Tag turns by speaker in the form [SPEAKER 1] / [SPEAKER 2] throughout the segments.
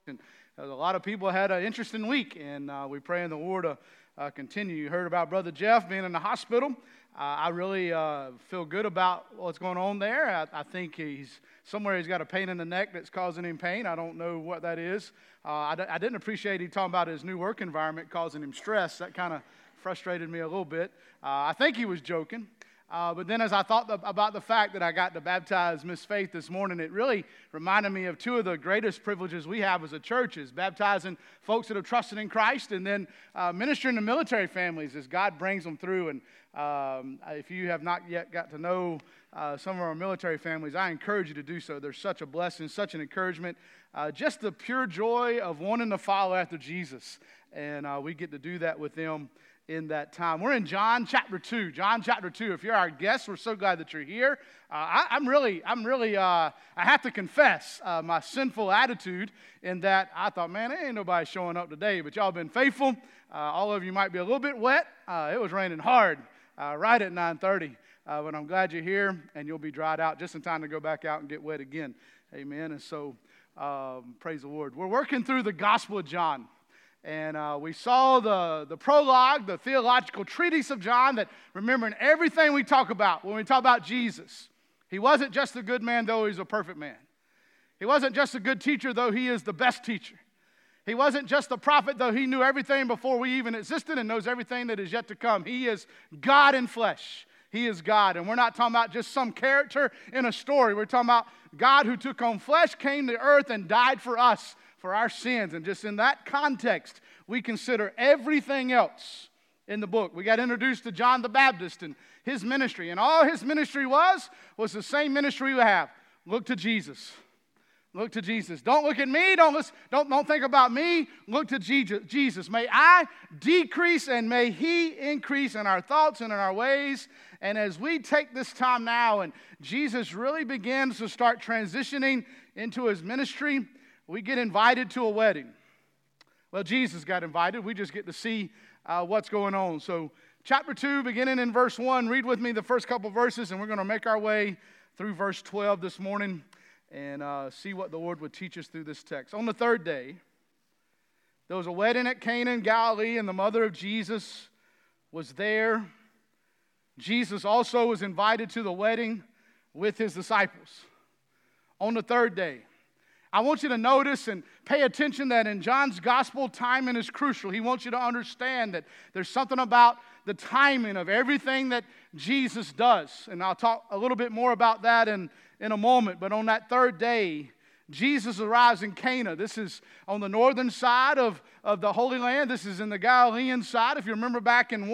[SPEAKER 1] And a lot of people had an interesting week, and we pray in the Lord to continue. You heard about Brother Jeff being in the hospital. I really feel good about what's going on there. I think he's got a pain in the neck that's causing him pain. I don't know what that is. I didn't appreciate he talking about his new work environment causing him stress. That kind of frustrated me a little bit. I think he was joking. But then as I thought about the fact that I got to baptize Miss Faith this morning, it really reminded me of two of the greatest privileges we have as a church, is baptizing folks that have trusted in Christ, and then ministering to military families as God brings them through. And if you have not yet got to know some of our military families, I encourage you to do so. They're such a blessing, such an encouragement. Just the pure joy of wanting to follow after Jesus. And we get to do that with them in that time. We're in John chapter 2. John chapter 2. If you're our guest, we're so glad that you're here. I have to confess my sinful attitude in that I thought, man, there ain't nobody showing up today, but y'all been faithful. All of you might be a little bit wet. It was raining hard right at 9:30, but I'm glad you're here, and you'll be dried out just in time to go back out and get wet again. Amen. And so, praise the Lord. We're working through the Gospel of John. And we saw the prologue, the theological treatise of John, that remembering everything we talk about when we talk about Jesus. He wasn't just a good man, though he's a perfect man. He wasn't just a good teacher, though he is the best teacher. He wasn't just a prophet, though he knew everything before we even existed and knows everything that is yet to come. He is God in flesh. He is God. And we're not talking about just some character in a story. We're talking about God who took on flesh, came to earth, and died for us, for our sins. And just in that context, we consider everything else in the book. We got introduced to John the Baptist and his ministry. And all his ministry was the same ministry we have. Look to Jesus. Look to Jesus. Don't look at me. Don't think about me. Look to Jesus. May I decrease and may he increase in our thoughts and in our ways. And as we take this time now and Jesus really begins to start transitioning into his ministry, we get invited to a wedding. Well, Jesus got invited. We just get to see what's going on. So chapter 2, beginning in verse 1, read with me the first couple verses, and we're going to make our way through verse 12 this morning and see what the Lord would teach us through this text. On the third day, there was a wedding at Cana in Galilee, and the mother of Jesus was there. Jesus also was invited to the wedding with his disciples. On the third day, I want you to notice and pay attention that in John's gospel, timing is crucial. He wants you to understand that there's something about the timing of everything that Jesus does. And I'll talk a little bit more about that in a moment. But on that third day, Jesus arrives in Cana. This is on the northern side of the Holy Land. This is in the Galilean side. If you remember back in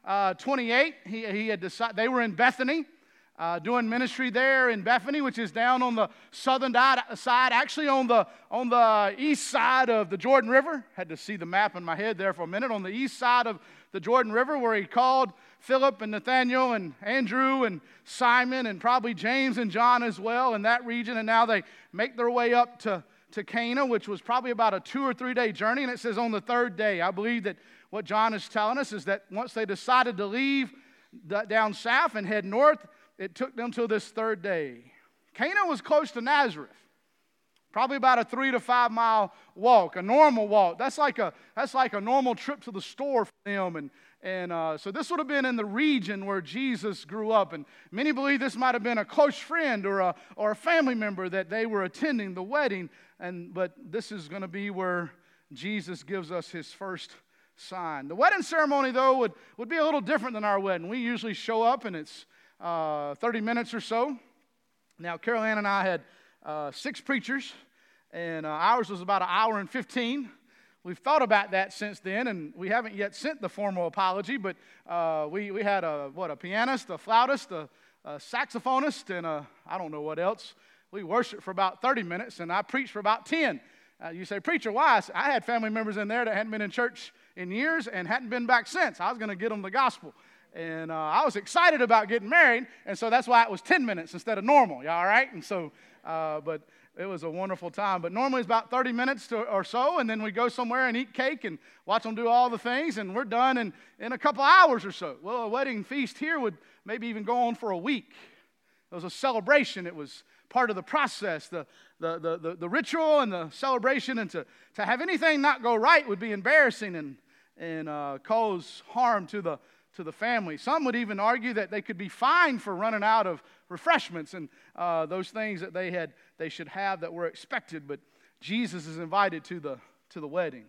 [SPEAKER 1] 1:28, he had decided they were in Bethany. Doing ministry there in Bethany, which is down on the southern side, actually on the east side of the Jordan River. Had to see the map in my head there for a minute. On the east side of the Jordan River, where he called Philip and Nathanael and Andrew and Simon and probably James and John as well in that region. And now they make their way up to Cana, which was probably about a 2 or 3 day journey. And it says on the third day. I believe that what John is telling us is that once they decided to leave down south and head north, it took them till this third day. Cana was close to Nazareth, probably about a 3 to 5 mile walk, a normal walk. That's like a normal trip to the store for them. And so this would have been in the region where Jesus grew up. And many believe this might have been a close friend or a family member that they were attending the wedding. But this is going to be where Jesus gives us his first sign. The wedding ceremony, though, would be a little different than our wedding. We usually show up and it's 30 minutes or so. Now, Carol Ann and I had 6 preachers, and ours was about 1 hour and 15. We've thought about that since then, and we haven't yet sent the formal apology, but we had a pianist, a flautist, a saxophonist, and I don't know what else. We worshiped for about 30 minutes, and I preached for about 10. You say, preacher, why? I had family members in there that hadn't been in church in years and hadn't been back since. I was going to get them the gospel. And I was excited about getting married, and so that's why it was 10 minutes instead of normal. You all right? And so, but it was a wonderful time. But normally it's about 30 minutes or so, and then we go somewhere and eat cake and watch them do all the things, and we're done in a couple hours or so. Well, a wedding feast here would maybe even go on for a week. It was a celebration. It was part of the process. the ritual and the celebration, and to have anything not go right would be embarrassing and cause harm to the family. Some would even argue that they could be fined for running out of refreshments and those things that they should have that were expected. But Jesus is invited to the wedding.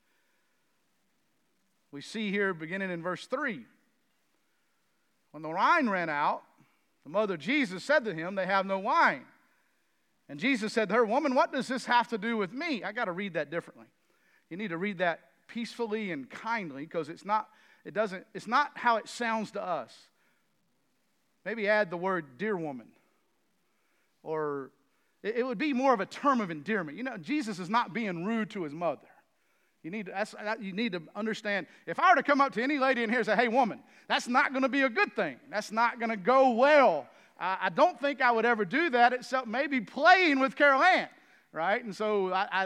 [SPEAKER 1] We see here beginning in verse 3. When the wine ran out, the mother of Jesus said to him, "They have no wine." And Jesus said to her, "Woman, what does this have to do with me?" I got to read that differently. You need to read that peacefully and kindly, because it's not how it sounds to us. Maybe add the word "dear woman," or it would be more of a term of endearment. You know, Jesus is not being rude to his mother. You need to understand, if I were to come up to any lady in here and say, "Hey, woman," that's not going to be a good thing. That's not going to go well. I don't think I would ever do that, except maybe playing with Carol Ann, right? And so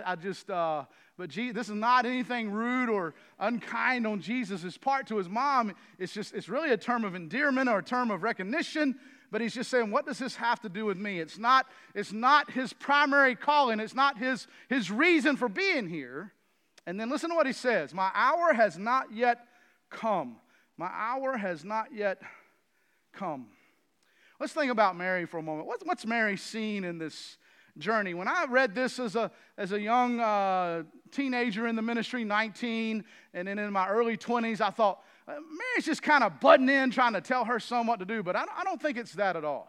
[SPEAKER 1] but this is not anything rude or unkind on Jesus' part to his mom. It's really a term of endearment or a term of recognition. But he's just saying, what does this have to do with me? It's not his primary calling. It's not his reason for being here. And then listen to what he says. "My hour has not yet come." My hour has not yet come. Let's think about Mary for a moment. What's Mary seen in this journey? When I read this as a young teenager in the ministry, 19, and then in my early 20s, I thought, Mary's just kind of butting in, trying to tell her son what to do. But I don't think it's that at all.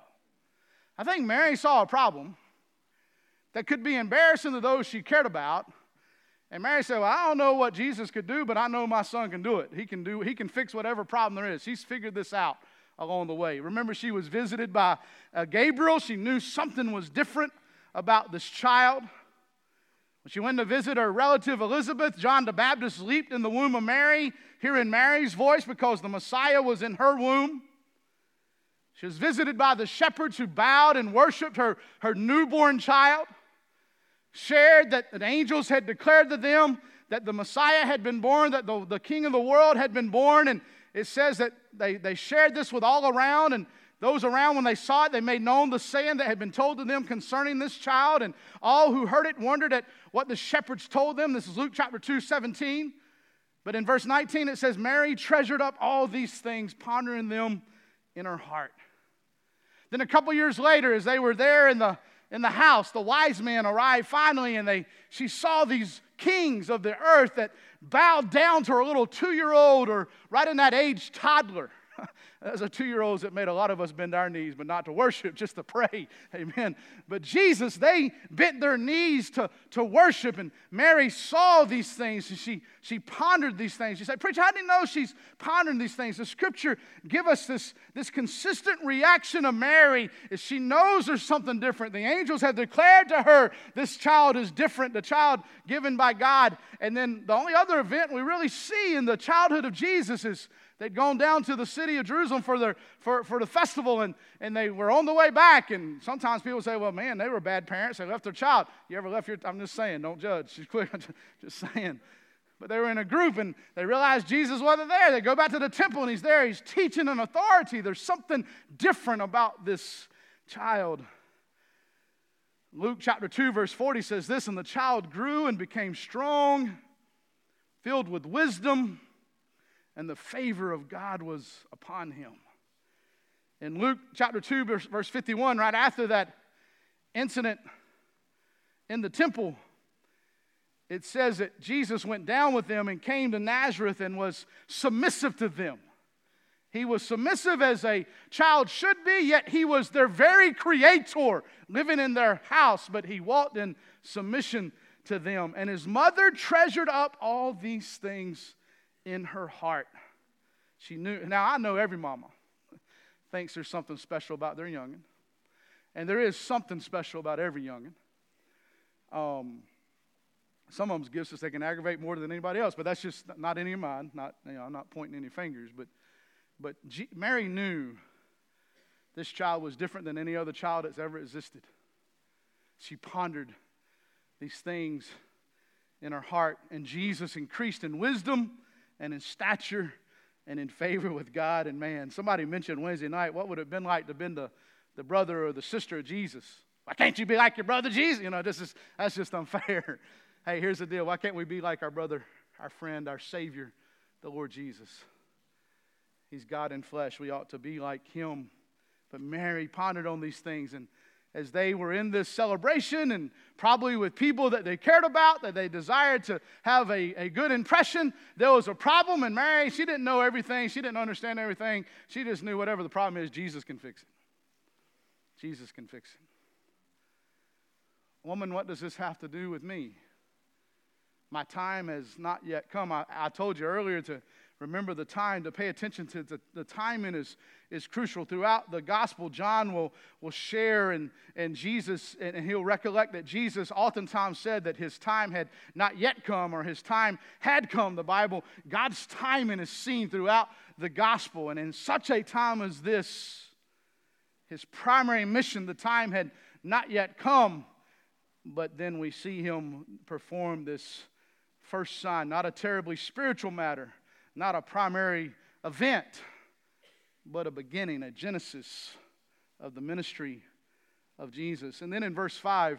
[SPEAKER 1] I think Mary saw a problem that could be embarrassing to those she cared about. And Mary said, "Well, I don't know what Jesus could do, but I know my son can do it. He can fix whatever problem there is." She's figured this out along the way. Remember, she was visited by Gabriel. She knew something was different about this child. When she went to visit her relative Elizabeth, John the Baptist leaped in the womb of Mary, hearing Mary's voice because the Messiah was in her womb. She was visited by the shepherds who bowed and worshiped her newborn child. Shared that the angels had declared to them that the Messiah had been born, that the King of the world had been born. And it says that they shared this with all around, and those around, when they saw it, they made known the saying that had been told to them concerning this child, and all who heard it wondered at what the shepherds told them. This is Luke chapter 2:17. But in verse 19 it says, "Mary treasured up all these things, pondering them in her heart." Then a couple years later, as they were there in the house, the wise men arrived finally, and she saw these kings of the earth that bowed down to her little 2-year-old, or right in that age, toddler. Those are 2-year-olds that made a lot of us bend our knees, but not to worship, just to pray. Amen. But Jesus, they bent their knees to worship, and Mary saw these things, and she pondered these things. She said, "Preacher, how do you know she's pondering these things?" The Scripture give us this consistent reaction of Mary is she knows there's something different. The angels have declared to her, this child is different, the child given by God. And then the only other event we really see in the childhood of Jesus is they'd gone down to the city of Jerusalem for the festival, and they were on the way back. And sometimes people say, "Well, man, they were bad parents. They left their child." You ever left I'm just saying, don't judge. She's quick. Just saying. But they were in a group, and they realized Jesus wasn't there. They go back to the temple, and he's there. He's teaching in authority. There's something different about this child. Luke chapter 2, verse 40 says this, "And the child grew and became strong, filled with wisdom, and the favor of God was upon him." In Luke chapter 2, verse 51, right after that incident in the temple, it says that Jesus went down with them and came to Nazareth and was submissive to them. He was submissive as a child should be, yet he was their very creator, living in their house, but he walked in submission to them. And his mother treasured up all these things in her heart. She knew. Now, I know every mama thinks there's something special about their youngin'. And there is something special about every youngin'. Some of them's gifts they can aggravate more than anybody else, but that's just not any of mine. I'm not pointing any fingers, but Mary knew this child was different than any other child that's ever existed. She pondered these things in her heart, and Jesus increased in wisdom and in stature and in favor with God and man. Somebody mentioned Wednesday night, what would it have been like to have been the brother or the sister of Jesus? Why can't you be like your brother Jesus? That's just unfair. Hey, here's the deal. Why can't we be like our brother, our friend, our Savior, the Lord Jesus? He's God in flesh. We ought to be like him. But Mary pondered on these things, and as they were in this celebration and probably with people that they cared about, that they desired to have a good impression, there was a problem. And Mary, she didn't know everything. She didn't understand everything. She just knew whatever the problem is, Jesus can fix it. Jesus can fix it. Woman, what does this have to do with me? My time has not yet come. I told you earlier to remember the time, to pay attention to the timing is crucial. Throughout the gospel, John will share and Jesus, and he'll recollect that Jesus oftentimes said that his time had not yet come or his time had come. The Bible, God's timing is seen throughout the gospel. And in such a time as this, his primary mission, the time had not yet come. But then we see him perform this first sign, not a terribly spiritual matter, not a primary event, but a beginning, a genesis of the ministry of Jesus. And then in verse 5,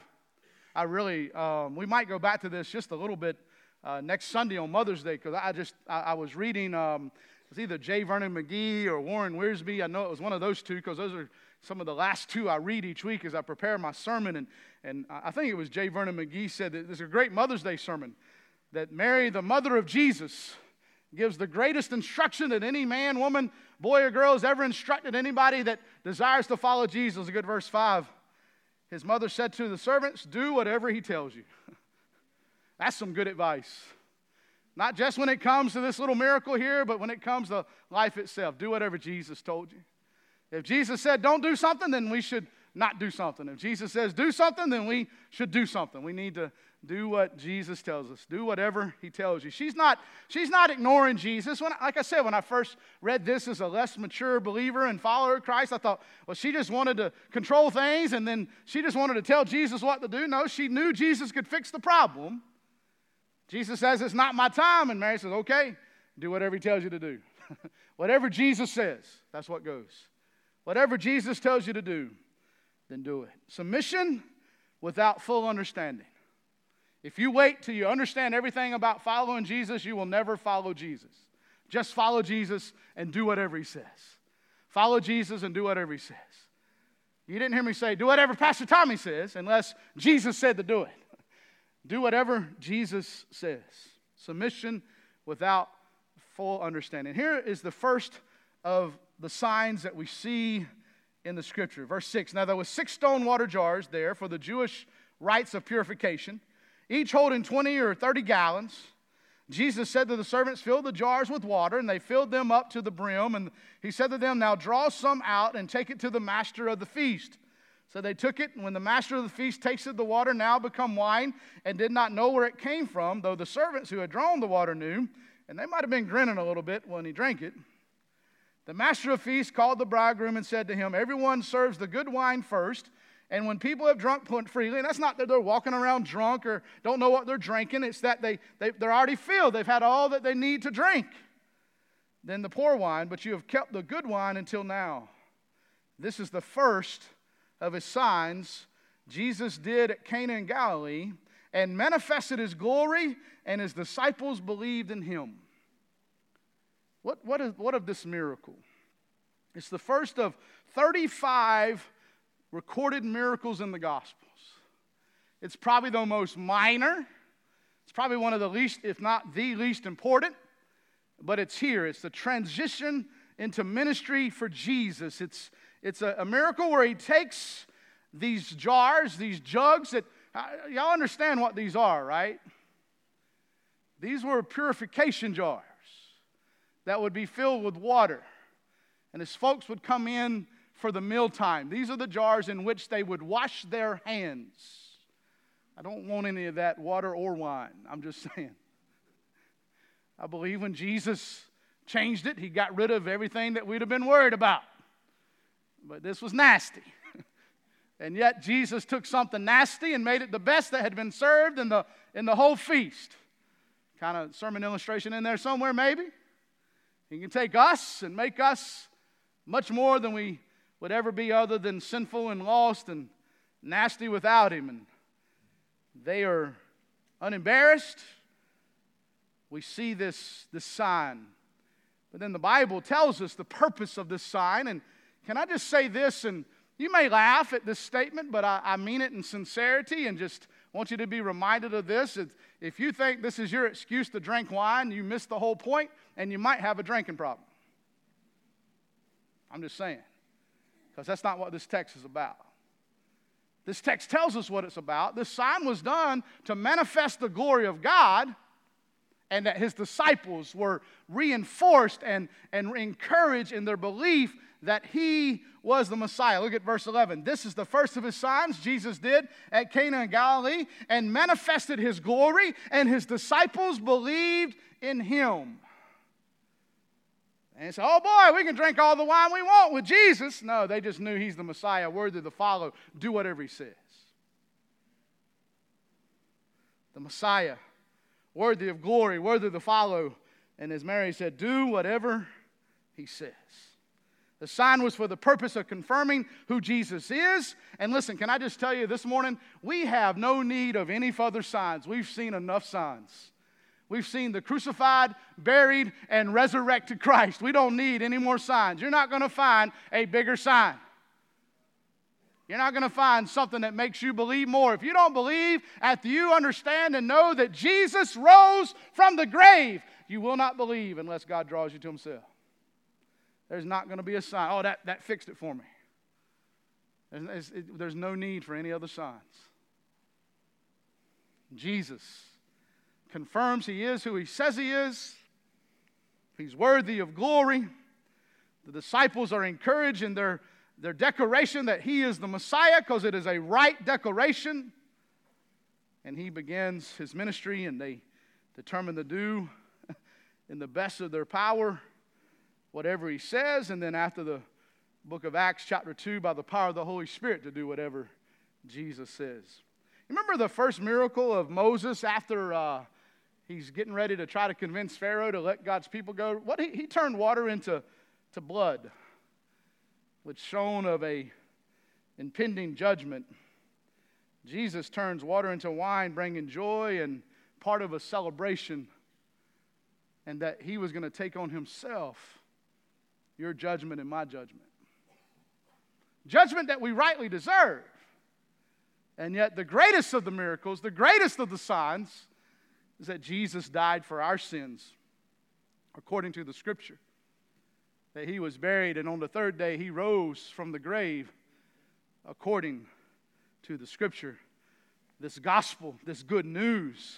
[SPEAKER 1] we might go back to this just a little bit next Sunday on Mother's Day, because I was reading, it was either J. Vernon McGee or Warren Wiersbe. I know it was one of those two, because those are some of the last two I read each week as I prepare my sermon. And I think it was J. Vernon McGee said that there's a great Mother's Day sermon, that Mary, the mother of Jesus, gives the greatest instruction that any man, woman, boy, or girl has ever instructed anybody that desires to follow Jesus. A good verse 5. His mother said to the servants, do whatever he tells you. That's some good advice. Not just when it comes to this little miracle here, but when it comes to life itself. Do whatever Jesus told you. If Jesus said don't do something, then we should not do something. If Jesus says do something, then we should do something. We need to do what Jesus tells us. Do whatever he tells you. She's not ignoring Jesus. Like I said, when I first read this as a less mature believer and follower of Christ, I thought, well, she just wanted to control things, and then she just wanted to tell Jesus what to do. No, she knew Jesus could fix the problem. Jesus says, it's not my time. And Mary says, okay, do whatever he tells you to do. Whatever Jesus says, that's what goes. Whatever Jesus tells you to do, then do it. Submission without full understanding. If you wait till you understand everything about following Jesus, you will never follow Jesus. Just follow Jesus and do whatever he says. Follow Jesus and do whatever he says. You didn't hear me say, do whatever Pastor Tommy says, unless Jesus said to do it. Do whatever Jesus says. Submission without full understanding. Here is the first of the signs that we see in the Scripture. Verse 6, now there were 6 stone water jars there for the Jewish rites of purification, each holding 20 or 30 gallons. Jesus said to the servants, fill the jars with water, and they filled them up to the brim. And he said to them, now draw some out and take it to the master of the feast. So they took it, and when the master of the feast tasted the water now become wine and did not know where it came from, though the servants who had drawn the water knew, and they might have been grinning a little bit when he drank it. The master of the feast called the bridegroom and said to him, everyone serves the good wine first, and when people have drunk freely, and that's not that they're walking around drunk or don't know what they're drinking, it's that they're already filled. They've had all that they need to drink. Then the poor wine, but you have kept the good wine until now. This is the first of his signs Jesus did at Cana in Galilee, and manifested his glory, and his disciples believed in him. What of this miracle? It's the first of 35 recorded miracles in the Gospels. It's probably the most minor. It's probably one of the least, if not the least important. But it's here. It's the transition into ministry for Jesus. It's a miracle where he takes these jars, these jugs that, y'all understand what these are, right? These were purification jars that would be filled with water. And his folks would come in for the mealtime. These are the jars in which they would wash their hands. I don't want any of that water or wine. I'm just saying. I believe when Jesus changed it, he got rid of everything that we'd have been worried about. But this was nasty. And yet Jesus took something nasty and made it the best that had been served in the whole feast. Kind of sermon illustration in there somewhere maybe. He can take us and make us much more than we would ever be other than sinful and lost and nasty without him, and they are unembarrassed. We see this sign. But then the Bible tells us the purpose of this sign. And can I just say this, and you may laugh at this statement, but I mean it in sincerity, and just want you to be reminded of this. If you think this is your excuse to drink wine, you miss the whole point, and you might have a drinking problem. I'm just saying, because that's not what this text is about. This text tells us what it's about. This sign was done to manifest the glory of God, and that his disciples were reinforced and encouraged in their belief that he was the Messiah. Look at verse 11. This is the first of his signs Jesus did at Cana in Galilee, and manifested his glory, and his disciples believed in him. And so, oh boy, we can drink all the wine we want with Jesus. No, they just knew he's the Messiah, worthy to follow, do whatever he says. The Messiah, worthy of glory, worthy to follow. And as Mary said, do whatever he says. The sign was for the purpose of confirming who Jesus is. And listen, can I just tell you this morning, we have no need of any further signs. We've seen enough signs. We've seen the crucified, buried, and resurrected Christ. We don't need any more signs. You're not going to find a bigger sign. You're not going to find something that makes you believe more. If you don't believe after you understand and know that Jesus rose from the grave, you will not believe unless God draws you to himself. There's not going to be a sign. Oh, that fixed it for me. There's no need for any other signs. Jesus confirms he is who he says he is. He's worthy of glory. The disciples are encouraged in their declaration that he is the Messiah, because it is a right declaration. And he begins his ministry, and they determine to do in the best of their power whatever he says. And then after the book of Acts chapter 2, by the power of the Holy Spirit, to do whatever Jesus says. You remember the first miracle of Moses after he's getting ready to try to convince Pharaoh to let God's people go? He turned water into blood, which shown of a impending judgment. Jesus turns water into wine, bringing joy and part of a celebration, and that he was going to take on himself your judgment and my judgment. Judgment that we rightly deserve. And yet the greatest of the miracles, the greatest of the signs, is that Jesus died for our sins, according to the Scripture. That he was buried, and on the third day he rose from the grave, according to the Scripture. This gospel, this good news.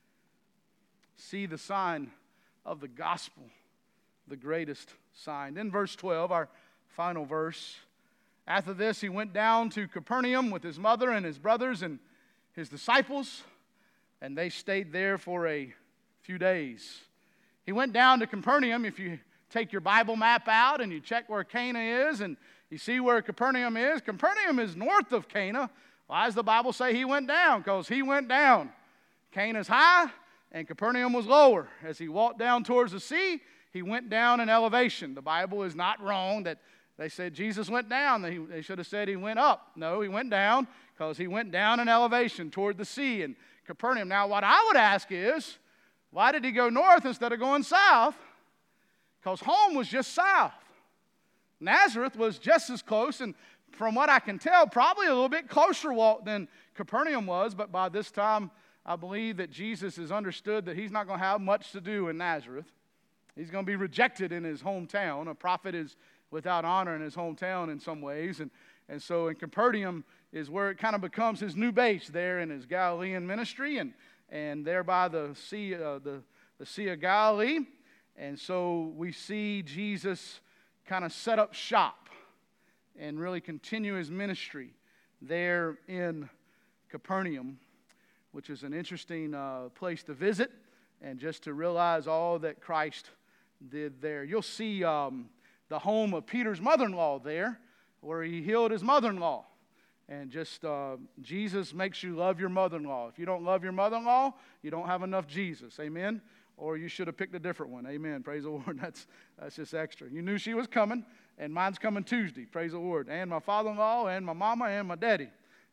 [SPEAKER 1] See the sign of the gospel, the greatest sign. Then verse 12, our final verse. After this, he went down to Capernaum with his mother and his brothers and his disciples, and they stayed there for a few days. He went down to Capernaum. If you take your Bible map out and you check where Cana is, and you see where Capernaum is north of Cana. Why does the Bible say he went down? Because he went down. Cana's high, and Capernaum was lower. As he walked down towards the sea, he went down in elevation. The Bible is not wrong that they said Jesus went down. They should have said he went up. No, he went down because he went down in elevation toward the sea and Capernaum. Now, what I would ask is, why did he go north instead of going south? Because home was just south. Nazareth was just as close, and from what I can tell, probably a little bit closer walk than Capernaum was. But by this time, I believe that Jesus has understood that he's not going to have much to do in Nazareth. He's going to be rejected in his hometown. A prophet is without honor in his hometown in some ways. And so in Capernaum is where it kind of becomes his new base there in his Galilean ministry, and there by the Sea of Galilee. And so we see Jesus kind of set up shop and really continue his ministry there in Capernaum, which is an interesting place to visit and just to realize all that Christ did there. You'll see the home of Peter's mother-in-law there, where he healed his mother-in-law. And just Jesus makes you love your mother-in-law. If you don't love your mother-in-law, you don't have enough Jesus. Amen? Or you should have picked a different one. Amen. Praise the Lord. That's just extra. You knew she was coming, and mine's coming Tuesday. Praise the Lord. And my father-in-law, and my mama, and my daddy.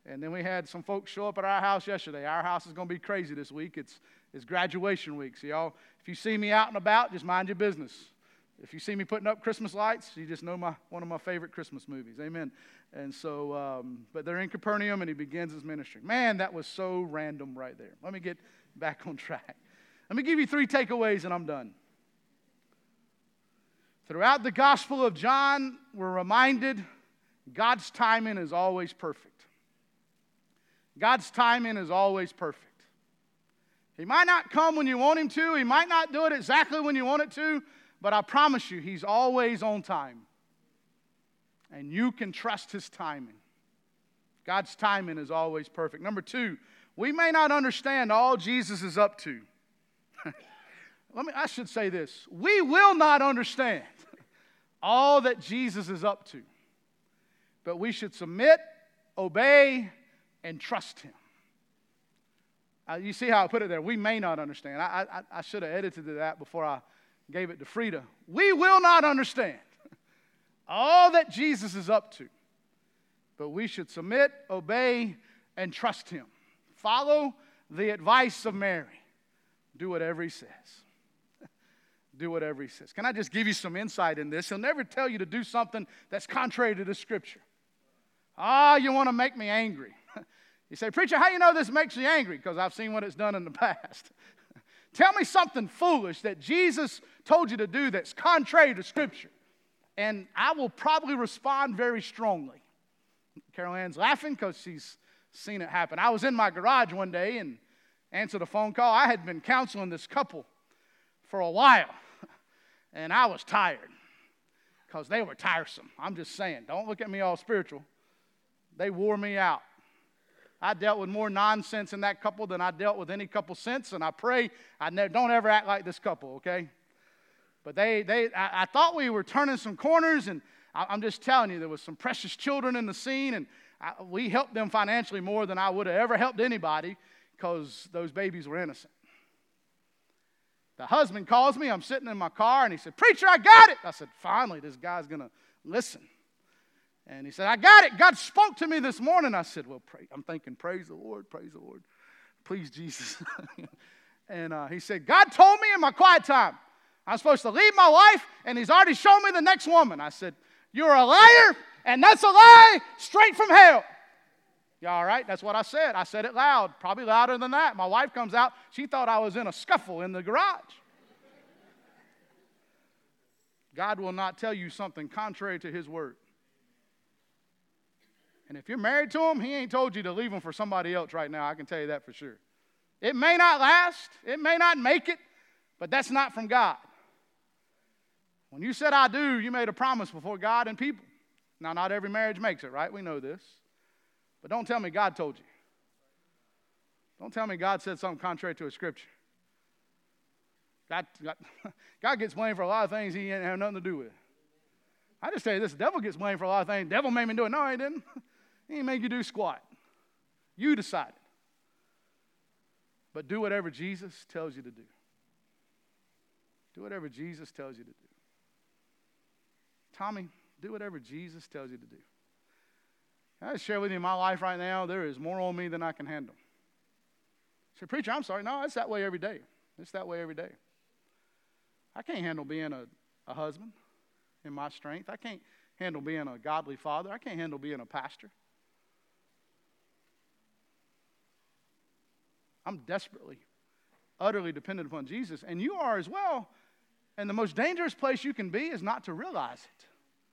[SPEAKER 1] And then we had some folks show up at our house yesterday. Our house is going to be crazy this week. It's graduation week. So y'all, if you see me out and about, just mind your business. If you see me putting up Christmas lights, you just know one of my favorite Christmas movies. Amen. And so, but they're in Capernaum, and he begins his ministry. Man, that was so random right there. Let me get back on track. Let me give you 3 takeaways, and I'm done. Throughout the Gospel of John, we're reminded God's timing is always perfect. God's timing is always perfect. He might not come when you want him to. He might not do it exactly when you want it to. But I promise you, he's always on time. And you can trust his timing. God's timing is always perfect. Number 2, we may not understand all Jesus is up to. I should say this. We will not understand all that Jesus is up to. But we should submit, obey, and trust him. You see how I put it there? We may not understand. I should have edited that before I gave it to Frida. We will not understand all that Jesus is up to. But we should submit, obey, and trust him. Follow the advice of Mary. Do whatever he says. Do whatever he says. Can I just give you some insight in this? He'll never tell you to do something that's contrary to the Scripture. You want to make me angry. You say, preacher, how you know this makes you angry? Because I've seen what it's done in the past. Tell me something foolish that Jesus told you to do that's contrary to Scripture. And I will probably respond very strongly. Carol Ann's laughing because she's seen it happen. I was in my garage one day and answered a phone call. I had been counseling this couple for a while. And I was tired because they were tiresome. I'm just saying, don't look at me all spiritual. They wore me out. I dealt with more nonsense in that couple than I dealt with any couple since, and I pray don't ever act like this couple, okay? But I thought we were turning some corners, and I'm just telling you, there was some precious children in the scene, and we helped them financially more than I would have ever helped anybody because those babies were innocent. The husband calls me. I'm sitting in my car, and he said, preacher, I got it. I said, finally, this guy's going to listen. And he said, I got it. God spoke to me this morning. I said, well, I'm thinking, praise the Lord, please, Jesus. And he said, God told me in my quiet time I'm supposed to leave my wife, and he's already shown me the next woman. I said, you're a liar, and that's a lie straight from hell. You all right? That's what I said. I said it loud, probably louder than that. My wife comes out. She thought I was in a scuffle in the garage. God will not tell you something contrary to his word. And if you're married to him, he ain't told you to leave him for somebody else right now. I can tell you that for sure. It may not last. It may not make it. But that's not from God. When you said I do, you made a promise before God and people. Now, not every marriage makes it, right? We know this. But don't tell me God told you. Don't tell me God said something contrary to a scripture. God gets blamed for a lot of things he didn't have nothing to do with. I just tell you this, the devil gets blamed for a lot of things. The devil made me do it. No, he didn't. He didn't make you do squat. You decided. But do whatever Jesus tells you to do. Do whatever Jesus tells you to do. Tommy, do whatever Jesus tells you to do. Can I just share with you in my life right now, there is more on me than I can handle. Say, preacher, I'm sorry. No, it's that way every day. It's that way every day. I can't handle being a husband in my strength. I can't handle being a godly father. I can't handle being a pastor. I'm desperately, utterly dependent upon Jesus, and you are as well. And the most dangerous place you can be is not to realize it.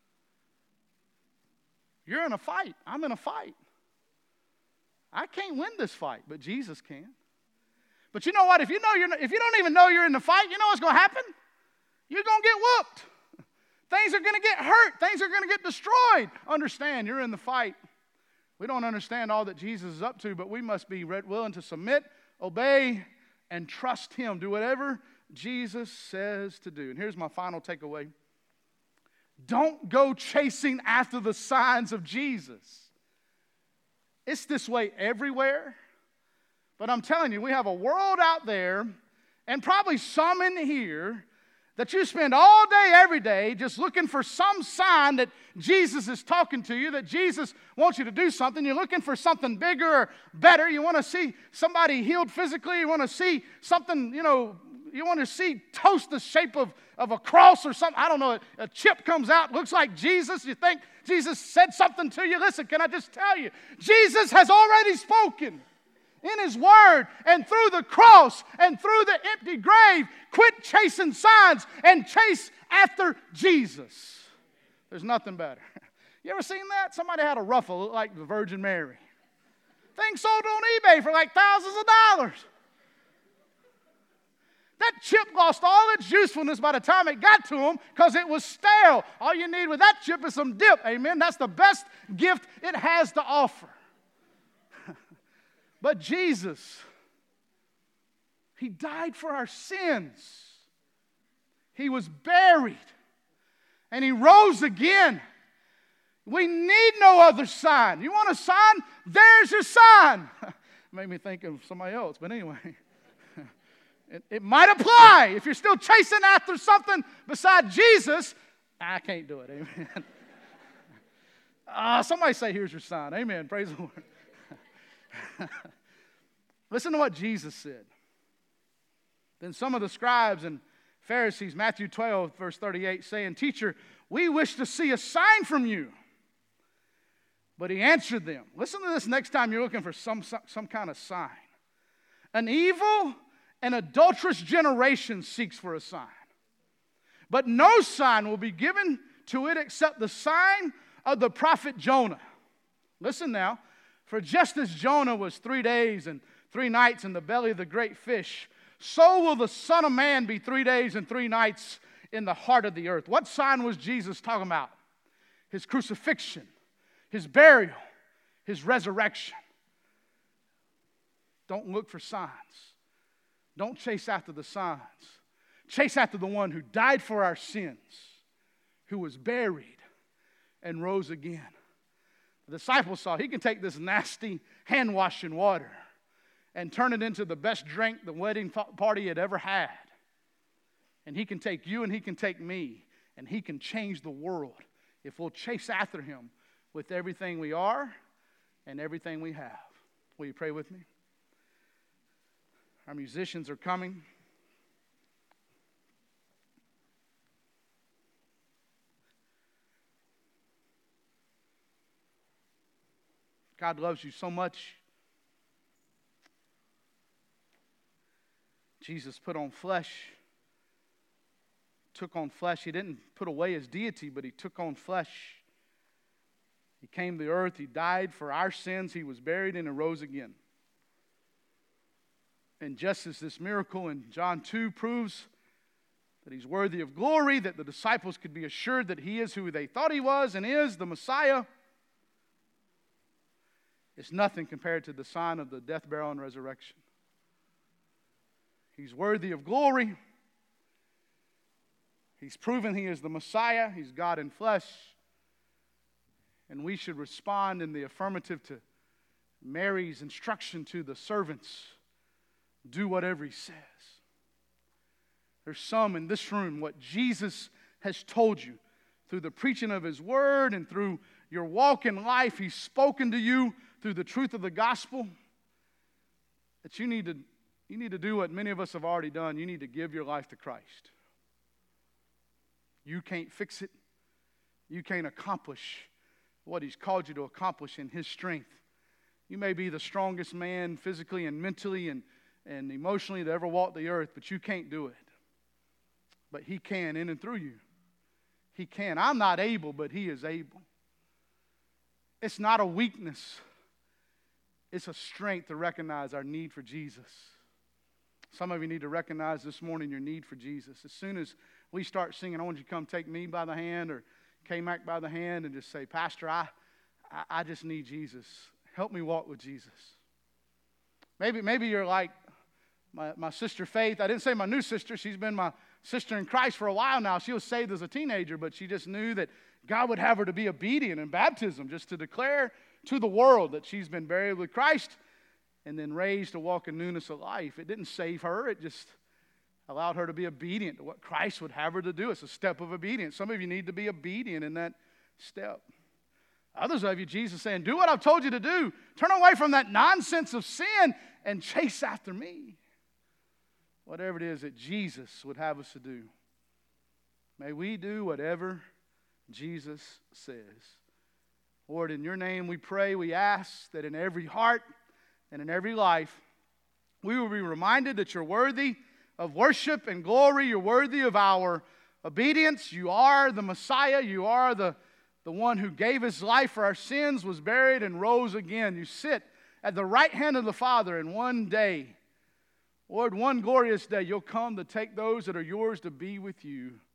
[SPEAKER 1] You're in a fight. I'm in a fight. I can't win this fight, but Jesus can. But you know what? If you don't even know you're in the fight, you know what's going to happen? You're going to get whooped. Things are going to get hurt. Things are going to get destroyed. Understand, you're in the fight. We don't understand all that Jesus is up to, but we must be willing to submit, obey, and trust him. Do whatever Jesus says to do. And here's my final takeaway. Don't go chasing after the signs of Jesus. It's this way everywhere. But I'm telling you, we have a world out there, and probably some in here, that you spend all day, every day, just looking for some sign that Jesus is talking to you, that Jesus wants you to do something. You're looking for something bigger or better. You want to see somebody healed physically. You want to see something, you want to see toast the shape of a cross or something. I don't know. A chip comes out, looks like Jesus. You think Jesus said something to you. Listen, can I just tell you? Jesus has already spoken in His Word, and through the cross and through the empty grave. Quit chasing signs and chase after Jesus. There's nothing better. You ever seen that? Somebody had a ruffle look like the Virgin Mary. Thing sold on eBay for like thousands of dollars. That chip lost all its usefulness by the time it got to them because it was stale. All you need with that chip is some dip. Amen. That's the best gift it has to offer. But Jesus, He died for our sins. He was buried. And He rose again. We need no other sign. You want a sign? There's your sign. Made me think of somebody else, but anyway. It might apply. If you're still chasing after something beside Jesus, I can't do it. Amen. Somebody say, here's your sign. Amen. Praise the Lord. Listen to what Jesus said. Then some of the scribes and Pharisees, Matthew 12, verse 38, saying, Teacher, we wish to see a sign from you. But He answered them. Listen to this next time you're looking for some kind of sign. An evil and adulterous generation seeks for a sign. But no sign will be given to it except the sign of the prophet Jonah. Listen now. For just as Jonah was 3 days and 3 nights in the belly of the great fish, so will the Son of Man be 3 days and 3 nights in the heart of the earth. What sign was Jesus talking about? His crucifixion, His burial, His resurrection. Don't look for signs. Don't chase after the signs. Chase after the one who died for our sins, who was buried and rose again. The disciples saw He can take this nasty hand-washing water and turn it into the best drink the wedding party had ever had. And He can take you and He can take me, and He can change the world if we'll chase after Him with everything we are and everything we have. Will you pray with me? Our musicians are coming. God loves you so much. Jesus put on flesh, took on flesh. He didn't put away His deity, but He took on flesh. He came to the earth. He died for our sins. He was buried and arose again. And just as this miracle in John 2 proves that He's worthy of glory, that the disciples could be assured that He is who they thought He was and is, the Messiah, it's nothing compared to the sign of the death, burial, and resurrection. He's worthy of glory. He's proven He is the Messiah. He's God in flesh. And we should respond in the affirmative to Mary's instruction to the servants. Do whatever He says. There's some in this room, what Jesus has told you through the preaching of His Word and through your walk in life. He's spoken to you through the truth of the gospel, that you need to do what many of us have already done. You need to give your life to Christ. You can't fix it. You can't accomplish what He's called you to accomplish in His strength. You may be the strongest man physically and mentally and emotionally to ever walk the earth, but you can't do it. But He can in and through you. He can. I'm not able, but He is able. It's not a weakness. It's a strength to recognize our need for Jesus. Some of you need to recognize this morning your need for Jesus. As soon as we start singing, I want you to come take me by the hand or K-Mac by the hand and just say, Pastor, I just need Jesus. Help me walk with Jesus. Maybe you're like my sister Faith. I didn't say my new sister. She's been my sister in Christ for a while now. She was saved as a teenager, but she just knew that God would have her to be obedient in baptism, just to declare to the world that she's been buried with Christ and then raised to walk in newness of life. It didn't save her. It just allowed her to be obedient to what Christ would have her to do. It's a step of obedience. Some of you need to be obedient in that step. Others of you, Jesus is saying, do what I've told you to do. Turn away from that nonsense of sin and chase after me. Whatever it is that Jesus would have us to do, may we do whatever Jesus says. Lord, in your name we pray, we ask that in every heart and in every life, we will be reminded that you're worthy of worship and glory. You're worthy of our obedience. You are the Messiah. You are the one who gave his life for our sins, was buried, and rose again. You sit at the right hand of the Father, and one day, Lord, one glorious day, you'll come to take those that are yours to be with you.